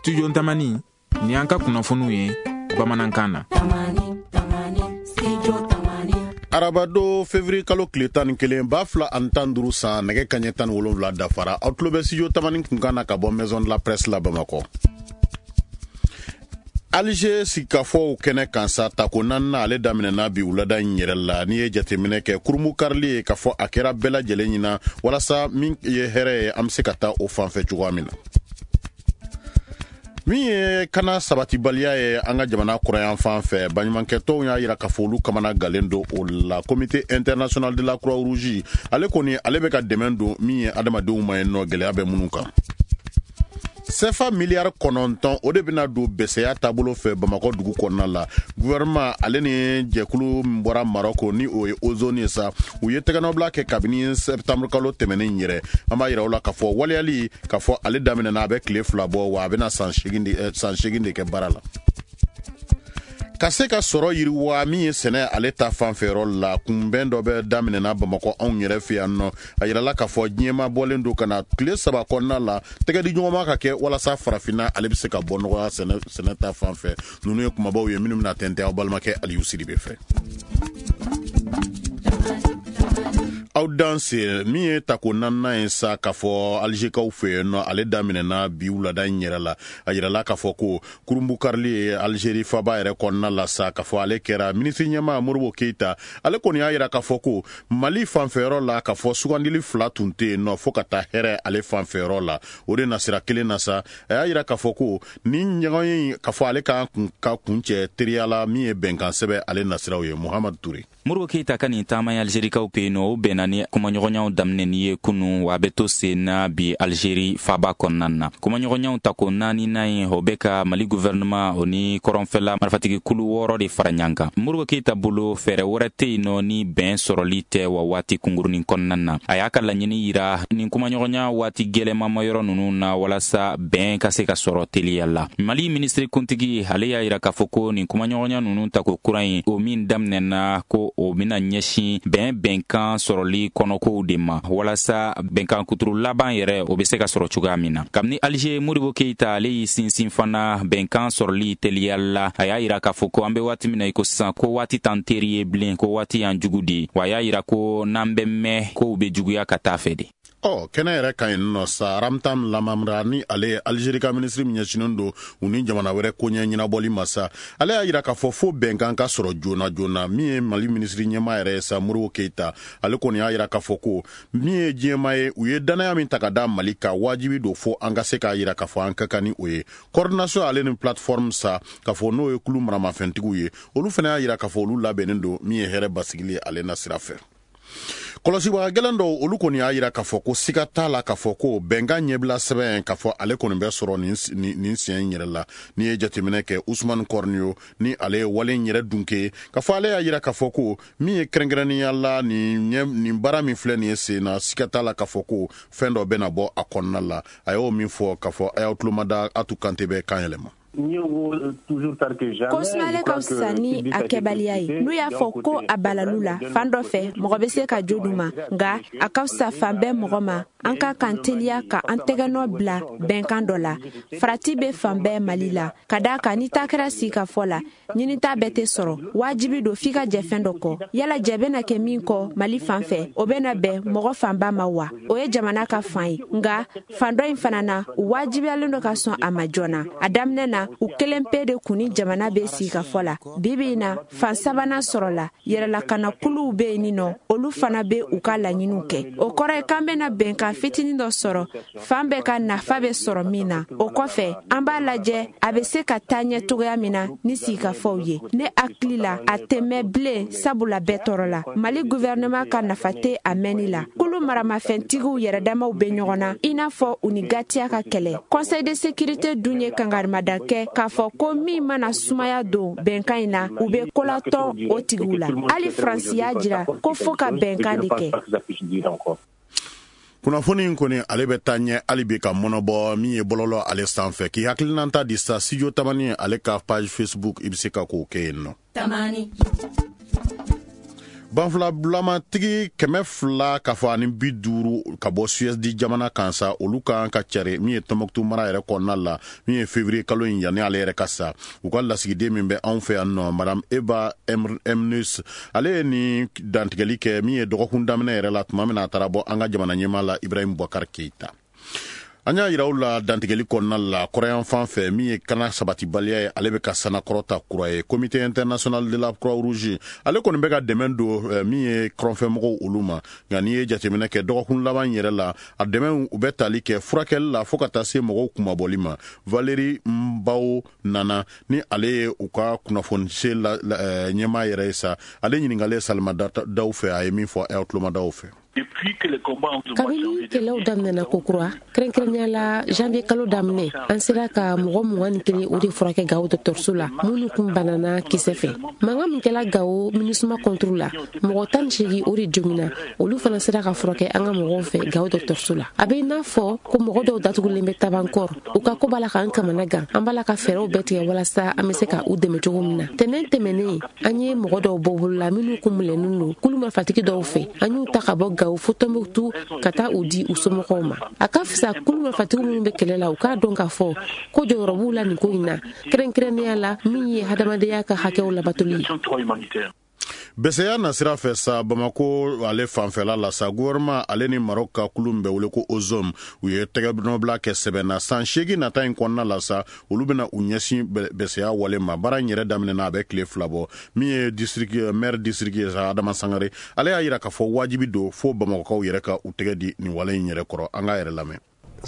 Studio Tamani ni an ka kunnafoniw ye bamanankan na. Arabado février kalo tile 11 ba fila ani 15 san nɛgɛ kaɲɛ 17 dafara aw tulo bɛ Studio Tamani kunkan na ka bɔ Maison de la Presse la Bamakɔ. Alger sikafo kɛnɛ kan sa tako nanna ale daminɛna bi wulada in yɛrɛ la ni ye jateminɛ kɛ kurumu karili ye ka fɔ a kɛra bɛɛ lajɛlen ɲina walasa min ye hɛrɛ ye an bɛ se ka taa o fanfɛ cogoya min na. Min ye kana sabatibaliya ye an ka jamana kɔrɔyan fan fɛ baɲumankɛtɔnw y'a yira k'a fɔ olu kamana galen don o la Comité international de la Croix-Rouge ale kɔni ale bɛ ka dɛmɛ don min ye adamadenw ma yen nɔ gɛlɛya bɛ minnu kan. CFA miliyari 9 o de bɛna don bɛsɛya taabolo fɛ Bamakɔ dugu kɔnɔna la. Gouvernement ale ni jɛkulu min bɔra Maroko ni o ye Ozone ye sa u ye tɛgɛnɔbila kɛ kabini septembre kalo tɛmɛnen yɛrɛ an b'a yira u la k'a fɔ waliyali k'a fɔ ale daminɛna a bɛ tile 2 bɔ wa a bɛna san 8 de kɛ baara la. Ka se ka sɔrɔ yiriwa min ye sɛnɛ ale ta fanfɛyɔrɔ la kunbɛn dɔ bɛ daminɛna Bamakɔ anw yɛrɛ fɛ yan nɔ a yirala k'a fɔ diɲɛma bɔlen don ka na tile 3 kɔnɔna la tɛgɛdi ɲɔgɔnma ka kɛ walasa farafinna ale bɛ se ka bɔ nɔgɔya sɛnɛ ta fanfɛ ninnu ye kumabaw ye minnu bɛna tɛntɛn aw balimakɛ Aliyu Sidibe fɛ. Aw danse min ye tako nanna ye sa k'a fɔ Algekaw fɛ yen nɔ ale daminɛna bi wulada in yɛrɛ la a yirala k'a fɔ ko kurumbu karili ye Algérie faba yɛrɛ kɔnɔna la sa k'a fɔ ale kɛra minisiri ɲɛma Modibo Keita ale kɔni y'a yira k'a fɔ ko Mali fanfɛyɔrɔ la k'a fɔ sugandili 2 tun tɛ yen nɔ fo ka taa hɛrɛ ale fanfɛyɔrɔ la o de nasira kelen na sa a y'a yira k'a fɔ ko ni ɲɔgɔn ye k'a fɔ ale ka kuncɛ teriya la min ye bɛnkan sɛbɛn ale nasiraw ye Muhamadu Ture. Modibo Keita ka nin taama ye Algérikaw pe yen nɔ o bɛnna ni kumaɲɔgɔnyaw daminɛni ye kunun wa a bɛ to sen na bi Algérie faba kɔnɔna na. Kumaɲɔgɔnyaw tako 4nan ye o bɛ ka Mali gouvernement o ni kɔrɔnfɛla marifatigi kulu 6 de fara ɲɔgɔn kan. Modibo Keita bolo fɛɛrɛ wɛrɛ tɛ yen nɔ ni bɛn sɔrɔli tɛ wa waati kungurunin kɔnɔna na. A y'a ka laɲini yira nin kumaɲɔgɔnya waati gɛlɛnma yɔrɔ ninnu na walasa bɛn ka se ka sɔrɔ teliya la. Mali ministre kuntigi ale y'a yira k'a fɔ ko nin kumaɲɔgɔnya ninnu tako kuran ye o min daminɛna ko o bɛna ɲɛsin bɛnkan sɔrɔli kɔnɔkow de ma walasa bɛnkan kuturu laban yɛrɛ o bɛ se ka sɔrɔ cogoya min na. Kabini Alger Modibo Keita ale y'i sinsin fana bɛnkan sɔrɔli teliya la a y'a yira k'a fɔ ko an bɛ waati min na i ko sisan ko waati t'an teri ye bilen ko waati y'an jugu de wa a y'a yira ko n'an bɛ mɛn kow bɛ juguya ka taa fɛ de. Kɛnɛ yɛrɛ ka ɲi nɔ sa Ramtam Lamamra ni ale Algérie ka ministre min ɲɛsinnen don u ni jamana wɛrɛ koɲɛ ɲɛnabɔli ma sa ale y'a yira k'a fɔ fo bɛnkan ka sɔrɔ joona min ye Mali ministre ɲɛma yɛrɛ ye sa Modibo Keita ale kɔni y'a yira k'a fɔ ko min ye diɲɛma ye u ye danaya min ta ka da Mali ka wajibi don fo an ka se k'a yira k'a fɔ an ka kan ni o ye coordination ale ni plateforme sa k'a fɔ n'o ye kulu maramafɛntigiw ye olu fana y'a yira k'a fɔ olu labɛnnen don min ye hɛrɛ basigili ye ale na sira fɛ. Kɔlɔsibaga gɛlɛn dɔw olu kɔni y'a yira k'a fɔ ko siga t'a la k'a fɔ ko bɛnkan ɲɛbila sɛbɛn k'a fɔ ale kɔni bɛ sɔrɔ nin siɲɛ in yɛrɛ la ni ye jateminɛ kɛ Ousmane Kornio ni ale ye wale in yɛrɛ dunke k'a fɔ ale y'a yira k'a fɔ ko min ye kɛrɛnkɛrɛnnenya la nin baara min filɛ nin ye sen na siga t'a la k'a fɔ ko fɛn dɔ bɛna bɔ a kɔnɔna la a y'o min fɔ k'a fɔ a y'aw tulomada Atu Kante bɛ kan yɛlɛma. Ko sumalen ka fisa ni a kɛbaliya ye n'u y'a fɔ ko a balalu la fan dɔ fɛ mɔgɔ bɛ se ka jo d'u ma nka a ka fisa fan bɛɛ mɔgɔ ma an ka kan teliya ka an tɛgɛnɔ bila bɛnkan dɔ la farati bɛ fan bɛɛ Mali la ka d'a kan ni ta kɛra sigi ka fɔ la ɲinita bɛɛ tɛ sɔrɔ wajibi don f'i ka jɛ fɛn dɔ kɔ yala jɛ bɛna kɛ min kɔ Mali fan fɛ o bɛna bɛn mɔgɔ fanba ma wa o ye jamana ka fan ye nka fan dɔ in fana na u wajibiyalen don ka sɔn a ma joona a daminɛ na u kelen pe de kuni jamana bɛ sigi ka fɔ la bibi in na fan sabanan sɔrɔ la yɛrɛlakana kuluw bɛ yen nɔ olu fana bɛ u ka laɲiniw kɛ o kɔrɔ ye k'an bɛna bɛnkan fitinin dɔ sɔrɔ fan bɛɛ ka nafa bɛ sɔrɔ min na o kɔfɛ an b'a lajɛ a bɛ se ka taa ɲɛ cogoya min na ni sigikafɔw ye ne hakili la a tɛ mɛn bilen sabula bɛɛ tɔɔrɔ la Mali gouvernement ka nafa tɛ a mɛnni la kulu maramafɛntigiw yɛrɛdamaw bɛ ɲɔgɔn na i n'a fɔ u ni gatiya ka kɛlɛ conseil de sécurité dun ye kangarimada kɛ k'a fɔ ko min mana sumaya don bɛnkan in na u bɛ kolatɔ o tigiw la hali Faransi y'a jira ko fo ka bɛnkan de kɛ. Kunnafoni in kɔni ale bɛ taa ɲɛ hali bi ka mɔnɔbɔ min ye bɔlɔlɔ ale sanfɛ k'i hakilinanta di sa Studio Tamani ale ka page Facebook i bɛ se ka k'o kɛ yen nɔ. banfula bulamatigi 200 ka fɔ ani 50 ka bɔ CSD jamana kan sa olu kan ka cari min ye Tɔnbɔkutu mara yɛrɛ kɔnɔna la min ye février kalo in yanni ale yɛrɛ ka sa u ka lasigiden min bɛ anw fɛ yan nɔ madame Eva Emnus ale ye ni dantigɛli kɛ min ye dɔgɔkun daminɛ yɛrɛ la tuma min a taara bɔ an ka jamana ɲɛmaa la Ibrahim Boubacar Keita. An y'a yira u la dantigɛli kɔnɔna la kɔrɔyan fan fɛ min ye kana sabatibaliya ye ale bɛ ka sanakɔrɔta kura ye Comité international de la Croix Rouge ale kɔni bɛ ka dɛmɛ don min ye kɔrɔnfɛmɔgɔw olu ma nka n'i ye jateminɛ kɛ dɔgɔkun laban yɛrɛ la a dɛmɛ u bɛ tali kɛ furakɛli la fo ka taa se mɔgɔw kumabɔli ma. Valérie Mbaw nana ni ale ye u ka kunnafonise ɲɛmaa yɛrɛ ye sa ale ɲininkalen Salima Daw fɛ a ye min fɔ a tuloma daw fɛ. Kabini kɛlɛw daminɛna kokura kɛrɛnkɛrɛnya la janvier kalo daminɛ an sera ka mɔgɔ 21 o de furakɛ Gao dɔgɔtɔrɔso la minnu kun banana kisɛ fɛ mankan min kɛla Gao MINUSMA contre la mɔgɔ 18 o de jogina olu fana sera ka furakɛ an ka mɔgɔw fɛ Gao dɔgɔtɔrɔso la a bɛ n'a fɔ ko mɔgɔ dɔw datugulen bɛ Tabankɔr u ka ko b'a la k'an kamana gan an b'a la ka fɛɛrɛw bɛɛ tigɛ walasa an bɛ se ka u dɛmɛ cogo min na tɛnɛn tɛmɛnen an ye mɔgɔ dɔw bɔ bolo la minnu kun minɛnen don kulu marifatigi dɔw fɛ an y'u ta ka bɔ Gao fo Tɔnbɔkutu ka taa u di u somɔgɔw ma a ka fisa kulu marifatigi minnu bɛ kɛlɛ la u k'a dɔn k'a fɔ ko jɔyɔrɔ b'u la nin ko in na kɛrɛnkɛrɛnnenya la min ye hadamadenya ka hakɛw labatoli ye. Bɛsɛya na sira fɛ sa Bamako ale fanfɛla la sa gouvernement ale ni Maroc ka kulu bɛ wele ko OZOM u ye tɛgɛnɔbila kɛ sɛbɛnna san 8 nata in kɔnɔna la sa olu bɛna u ɲɛsin bɛsɛya wale ma baara in yɛrɛ daminɛna a bɛ tile 2 bɔ min ye maire district ye sa Adama Sangare ale y'a yira k'a fɔ wajibi don fo Bamakokaw yɛrɛ ka u tɛgɛ di nin wale in yɛrɛ kɔrɔ an ka yɛrɛ lamɛn.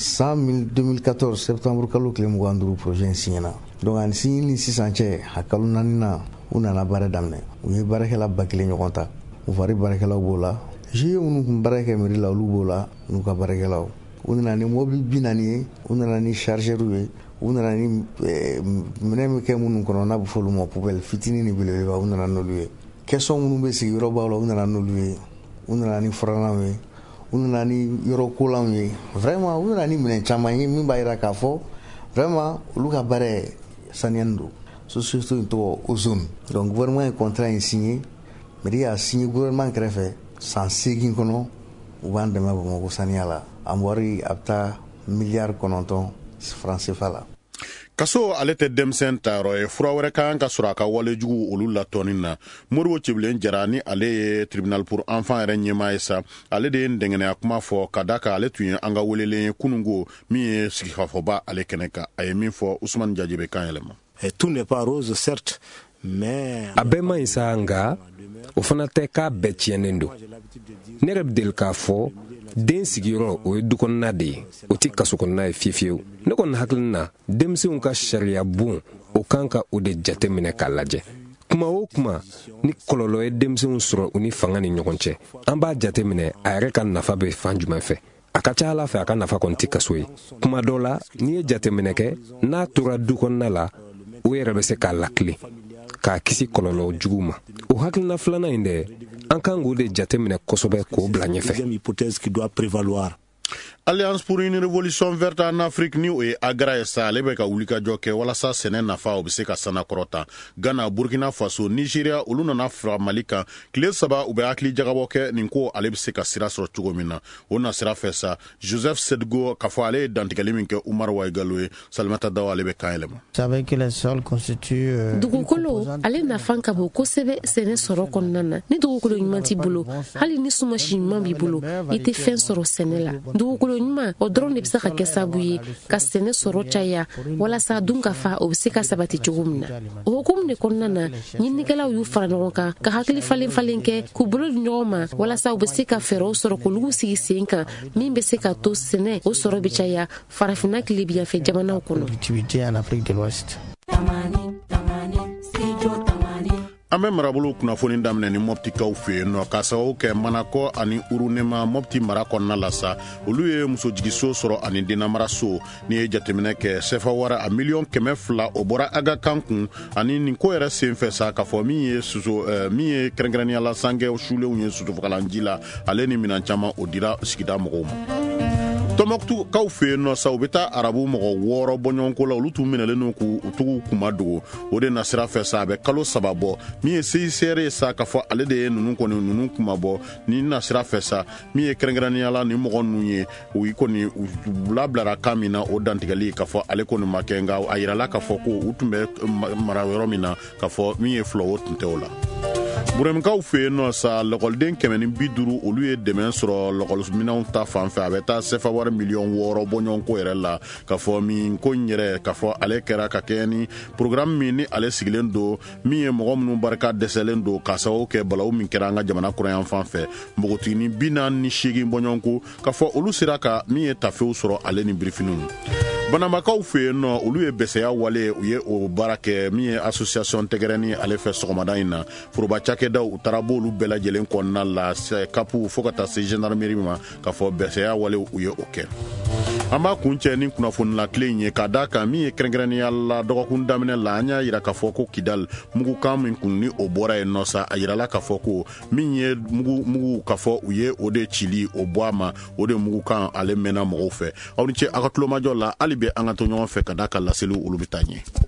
2014 septembre kalo tile 25 projet in signena donc ani signé ni sisan cɛ a kalo 4 na u nana baara daminɛ u ye baarakɛla 1000 ɲɔgɔn ta u fari baarakɛlaw b'o la GIE minnu kun baara kɛ mairie la olu b'o la n'u ka baarakɛlaw u nana ni mobile 40 ye u nana ni chargeur ye u nana ni minɛn bɛ kɛ minnu kɔnɔ n'a bɛ fɔ olu ma poubelle fitinin ni belebeleba u nana n'olu ye caisson minnu bɛ sigi yɔrɔbaw la u nana n'olu ye u nana ni furannaw ye u nana ni yɔrɔ kolanw ye vraiment u nana ni minɛn caman ye min b'a jira k'a fɔ vraiment olu ka baara ye saniyani don société in tɔgɔ OZOM donc gouvernement ye contrat in signé mairie y'a signé gouvernement kɛrɛfɛ san 8 kɔnɔ u b'an dɛmɛ Bamako saniya la an wari a bɛ taa miliyari 9 francs CFA la. Kaso ale tɛ denmisɛn tayɔrɔ ye fura wɛrɛ kan ka sɔrɔ a ka walejugu olu latɔnin na Moribo Cibilen Jara ni ale ye tribunal pour enfants yɛrɛ ɲɛmaa ye sa ale de ye ndɛngɛnɛya kuma fɔ ka da kan ale tun ye an ka welelen ye kunungo min ye sigikafɔba ale kɛnɛ kan a ye min fɔ Usman Jaji bɛ kan yɛlɛma. Tout n'est pas rose certes mais a bɛɛ man ɲi sa nka o fana tɛ k'a bɛɛ tiɲɛnen don ne yɛrɛ bɛ deli k'a fɔ den sigiyɔrɔ o ye dukɔnɔna de ye o tɛ kasokɔnɔna ye fiyefiyewu ne kɔni hakili na denmisɛnw ka sariya bon o kan ka o de jate minɛ k'a lajɛ kuma o kuma ni kɔlɔlɔ ye denmisɛnw sɔrɔ u ni fanga ni ɲɔgɔn cɛ an b'a jate minɛ a yɛrɛ ka nafa bɛ fan jumɛn fɛ a ka ca ala fɛ a ka nafa kɔni tɛ kaso ye kuma dɔ la n'i ye jateminɛ kɛ n'a tora dukɔnɔna la o yɛrɛ bɛ se k'a lakile k'a kisi kɔlɔlɔ jugu ma o hakilina filanan in dɛ an kan k'o de jateminɛ kosɛbɛ k'o bila ɲɛfɛ. Alliance pour une révolution verte en Afrique ni o ye agra ye sa ale bɛ ka wulikajɔ kɛ walasa sɛnɛ nafa o bɛ se ka sanakɔrɔta Ghana Burkina Faso Nigeria olu nana fara Mali kan tile 3 u bɛ hakili jagabɔ kɛ nin ko ale bɛ se ka sira sɔrɔ cogo min na o na sira fɛ sa Joseph Sedgo k'a fɔ ale ye dantigɛli min kɛ Umar Waigalo ye Salimata Dawa ale bɛ kan yɛlɛma. Dugukolo ale nafa ka bon kosɛbɛ sɛnɛ sɔrɔ kɔnɔna na ni dugukolo ɲuman t'i bolo hali ni sumasi ɲuman b'i bolo i tɛ fɛn sɔrɔ sɛnɛ la dugukolo ɲuman o dɔrɔn de bɛ se ka kɛ sababu ye ka sɛnɛ sɔrɔ caya walasa dun ka fa o bɛ se ka sabati cogo min na o hukumu de kɔnɔna na ɲininikɛlaw y'u fara ɲɔgɔn kan ka hakili falen kɛ k'u bolo di ɲɔgɔn ma walasa u bɛ se ka fɛɛrɛw sɔrɔ k'olu sigi sen kan min bɛ se ka to sɛnɛ o sɔrɔ bɛ caya farafinna tilebinyanfɛ jamanaw kɔnɔ. An bɛ marabolo kunnafoni daminɛ ni Moptikaw fɛ yen nɔ k'a sababu kɛ Manakɔ ani Urunema Mopti mara kɔnɔna la sa olu ye musojigiso sɔrɔ ani dennamaraso ni ye jateminɛ kɛ CFA wara a miliyɔn 200 o bɔra Aga kan kun ani nin ko yɛrɛ sen fɛ sa k'a fɔ min ye kɛrɛnkɛrɛnnenya la sangɛ sulenw ye sutufagalanji la ale ni minan caman o dira sigida mɔgɔw ma. Tombouctou kaw fe no sa u bɛ taa arabu mɔgɔ 6 bɔ ɲɔgɔnko la olu tun minɛlen no k'u tugu kuma dogo o de na sira fɛ sa a bɛ kalo 3 bɔ min ye CICR ye sa k'a fɔ ale de ye ninnu kɔni ninnu kuma bɔ ni na sira fɛ sa min ye kɛrɛnkɛrɛnnenya la ni mɔgɔ ninnu ye u kɔni u labilara kan min na o dantigɛli k'a fɔ ale kɔni ma kɛ nka a yirala k'a fɔ ko u tun bɛ mara yɔrɔ min na k'a fɔ min ye fulaw tun tɛ o la. Buremkaw fe no sa lɔkɔliden 150 olu ye dɛmɛ sɔrɔ lɔkɔliminɛnw ta fan fɛ a bɛ taa sefa wari miliyɔn 6 bɔ ɲɔgɔnko yɛrɛ la k'a fɔ min ko yɛrɛ k'a fɔ ale kɛra ka kɛ ni programme min ni ale sigilen do min ye mɔgɔ minnu barika dɛsɛlen do k'a sababu kɛ balawu min kɛra an ka jamana kɔrɔyan fan fɛ npogotigini 48 bɔ ɲɔgɔnko k'a fɔ olu sera ka min ye tafew sɔrɔ ale ni birifiniw. Banamakaw fe yen nɔ olu ye bɛsɛya wale u ye o baara kɛ min ye association tɛgɛrɛni ale fɛ sɔgɔmada in na foroba cakɛdaw u taara b'olu bɛɛ lajɛlen kɔnɔna la kapu fo ka taa se gendarmerie ma k'a fɔ bɛsɛya wale u ye o kɛ. An b'a kuncɛ ni kunnafonila tile in ye k'a da kan min ye kɛrɛnkɛrɛnnenya la dɔgɔkun daminɛ la an y'a yira k'a fɔ ko Kidal mugukan min kun ni o bɔra yen nɔ sa a yirala k'a fɔ ko min ye mugu k'a fɔ u ye o de cili o bɔ a ma o de mugukan ale mɛnna mɔgɔw fɛ aw ni ce a ka tulomajɔ la hali bɛ an ka to ɲɔgɔn fɛ ka da ka laseliw olu bɛ taa ɲɛ.